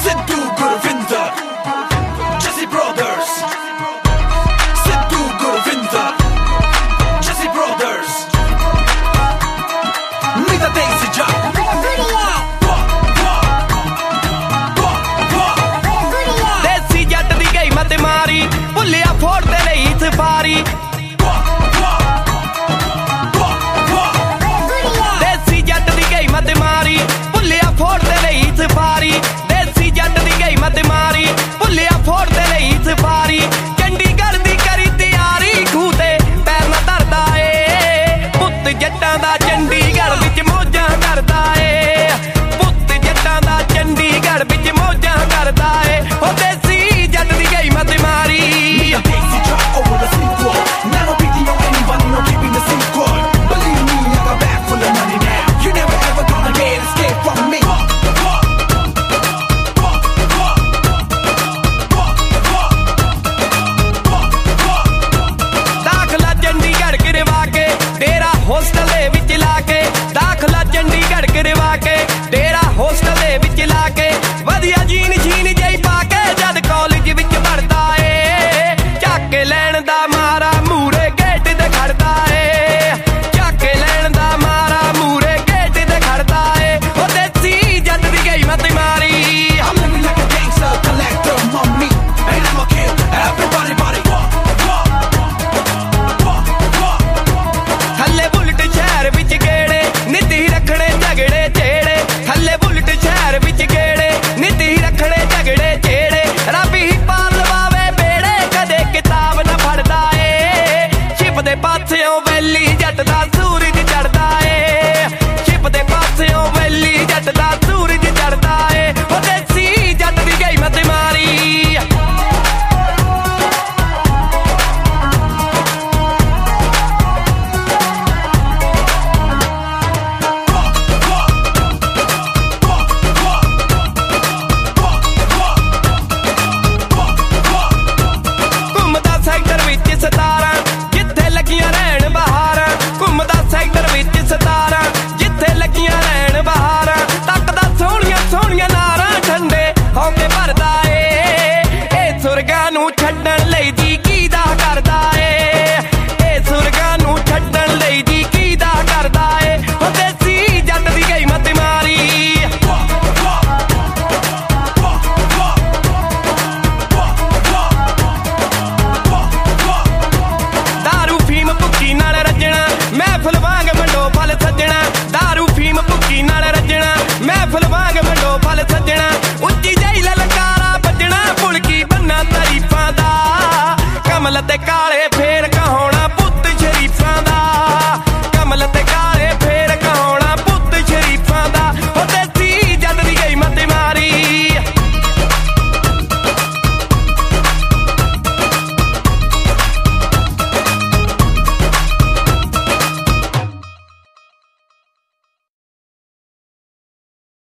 Sidhu Gurvinder, Jesse Brothers. Sidhu Gurvinder, Jesse Brothers. Mida Daisy Jack. ਦੇਸੀ ਜੱਟ ਦੀ ਗਈ ਮਤ ਮਾਰੀ ਭੁੱਲਿਆ ਫੋੜ ਦੇ ਲਈ ਸਫਾਰੀ ਦੇਸੀ ਜੱਟ ਦੀ ਗਈ ਮਤ ਮਾਰੀ ਭੁੱਲਿਆ ਫੋੜ ਦੇ ਲਈ ਸਫਾਰੀ ਦੇਸੀ ਜੱਟ ਦੀ ਗਈ ਮਤ ਮਾਰੀ ਭੁੱਲਿਆ ਫੋੜ ਦੇ ਲਈ ਸਫਾਰੀ ਚੰਡੀਗੜ੍ਹ ਦੀ ਕਰੀ ਤਿਆਰੀ ਖੂਹ ਤੇ ਪੈਰ ਨਾ ਧਰਦਾ ਏ ਪੁੱਤ ਜੱਟਾਂ ਦਾ ਚੰਡੀਗੜ੍ਹ ਵਿੱਚ ਮੌਜਾਂ ਕਰਦਾ ਏ ਪੁੱਤ ਜੱਟਾਂ ਦਾ ਚੰਡੀਗੜ੍ਹ ਵਿੱਚ ਮੌਜਾਂ ਕਰਦਾ ਏ ਉਹ ਦੇਸੀ ਜੱਟ ਦੀ ਗਈ ਮਤ ਮਾਰੀ Mida Daisy Jack over the sequel. Never beating on anybody, no keeping the sequel. Believe me, I got back full of money now. You never ever gonna get escape from me. ਦਾਖਲਾ ਚੰਡੀਗੜ੍ਹ ਕਰਵਾ ਕੇ ਡੇਰਾ hostel ਦੇ ਵਿੱਚ ਲਾ ਕੇ ਦਾਖਲਾ ਚੰਡੀਗੜ੍ਹ ਕਰਵਾ ਕੇ ਡੇਰਾ hostel ਦੇ ਵਿੱਚ ਲਾ ਕੇ ਵਧੀਆ ਜੀਨ ਸ਼ੀਨ ਜਿਹੀ ਪਾ ਕੇ ਜਦ ਕਾਲਜ ਵਿੱਚ ਪੜਦਾ ਏ ਚੱਕ ਕੇ ਲੈਣ ਦਾ ਮਾਰਾ ਮੂਰੇ ਗੇਟ ਤੇ ਖੜਦਾ ਏ ਚੱਕ ਕੇ ਲੈਣ ਦਾ ਮਾਰਾ ਮੂਰੇ ਗੇਟ ਤੇ ਖੜਦਾ ਏ ਉਹ ਦੇਸੀ ਜੱਟ ਦੀ ਗਈ ਮਤ ਮਾਰੀ I'm living like a gangster, collector, mommy. And I'ma kill everybody, body. ਥੱਲੇ ਬੁਲਟ ਸ਼ਹਿਰ ਵਿੱਚ ਗੇੜੇ ਨੀਤੀ ਰੱਖਣੇ ਝਗੜੇ ਛੇੜੇ ਥੱਲੇ ਬੁਲਟ ਸ਼ਹਿਰ ਵਿੱਚ ਗੇੜੇ ਨੀਤੀ ਰੱਖਣੇ ਝਗੜੇ ਛੇੜੇ ਰੱਬ ਹੀ ਪਾਰ ਲਵਾਵੇ ਬੇੜੇ ਕਦੇ ਕਿਤਾਬ ਨਾ ਫੜਦਾ ਏ ਸ਼ਿਪ ਦੇ ਪਾਸਿਓਂ ਵੈਲੀ ਜੱਟ ਦਾ ਸੂਰਜ ਚੜਦਾ ਏ ਸ਼ਿਪ ਦੇ ਪਾਸਿਓਂ ਵੈਲੀ ਜੱਟ ਦਾ ਸੂਰਜ ਚੜਦਾ ਏ ਉਹ ਦੇਸੀ ਜੱਟ ਦੀ ਗਈ ਮਤ ਮਾਰੀ ਘੁੰਮਦਾ ਸੈਕਟਰ ਵਿੱਚ 17 ਜਿੱਥੇ ਲੱਗੀਆਂ ਰਹਿਣ ਬਹਾਰਾਂ ਘੁੰਮਦਾ ਸੈਕਟਰ ਵਿੱਚ 17 ਜਿੱਥੇ ਲੱਗੀਆਂ ਰਹਿਣ ਬਹਾਰਾਂ ਤੱਕਦਾ ਸੋਹਣੀਆਂ ਸੋਹਣੀਆਂ ਨਾਰਾਂ ਠੰਡੇ ਹੌਕੇ ਭਰਦਾ ਏ ਇਹ ਸੁਰਗਾਂ ਨੂੰ ਛੱਡਣ ਲਈ ਜੀ ਕੀਦਾ ਕਰਦਾ ਏ ਇਹ ਸੁਰਗਾਂ ਨੂੰ ਛੱਡਣ ਲਈ ਜੀ ਕੀਦਾ ਕਰਦਾ ਏ ਉਹ ਦੇਸੀ ਜੱਟ ਦੀ ਗਈ ਮਤ ਮਾਰੀ ਦਾਰੂ ਫੀਮ ਭੁੱਕੀ ਨਾਲ ਰੱਜਣਾ ਮਹਿਫਲ ਵਾਂਗ ਮੰਡੋ ਫਲ ਸੱਜਣਾ ਦਾਰੂ ਫੀਮ ਭੁੱਕੀ ਨਾਲ ਰੱਜਣਾ ਮਹਿਫਲ ਵਾਂਗ ਮੰਡੋ ਫਲ ਸੱਜਣਾ ਉੱਚੀ ਜਿਹੀ ਲਲਕਾਰਾ ਵੱਜਣਾ ਪੁਲਕੀ ਬੰਨਾ ਤਾਰੀਫਾਂ ਦਾ ਕਮਲ ਤੇ ਕਾਲੇ ਫੇਰ